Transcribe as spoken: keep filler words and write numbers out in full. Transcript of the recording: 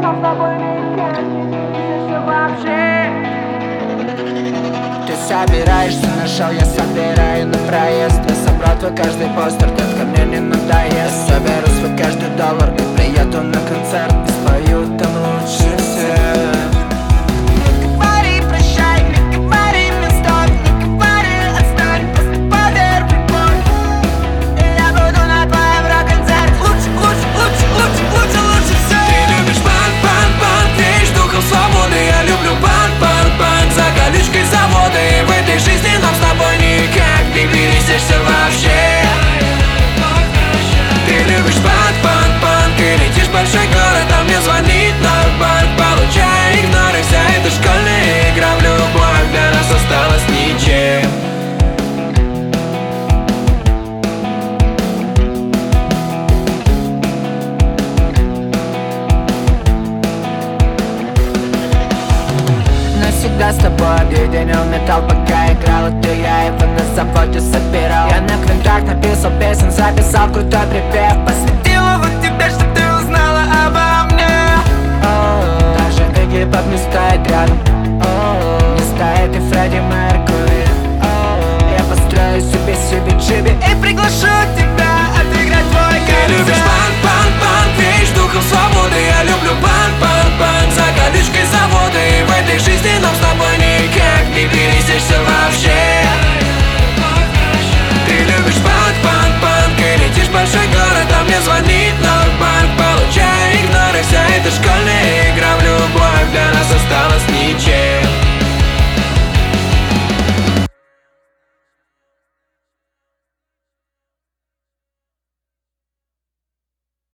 нам с тобой никак не видишься вообще. Ты собираешься, нашел, я собираю на проезд. Я собрал твой каждый постер, детка, мне не надоест. Соберу свой каждый доллар и приеду на концерт. И спою там лучше всех. Не говори прощай, не говори мне стоп, не говори отстань, просто поверь в любовь. И я буду на твоем рок-концерте. Лучше, лучше, лучше, лучше, лучше, лучше всех. Ты любишь панк-панк-панк, веешь духом свободы. Я люблю панк-панк-панк, за колючкой завода. И в этой жизни нам с тобой никак не пересечься вообще. Ты любишь панк-панк-панк, и летишь в большой город, а мне звонит наш банк. Получая игнор, и вся эта школьная игра в любовь для нас осталась ничем. Навсегда с тобой объединил металл, пока играл, это я его на заводе собирал. Я на квинтах написал песен, записал крутой припев. Посвятил его тебе, чтоб ты узнала обо мне. О-о-о. Даже Игги Поп не стоит рядом. О-о-о. Не стоит и Фредди Меркьюри.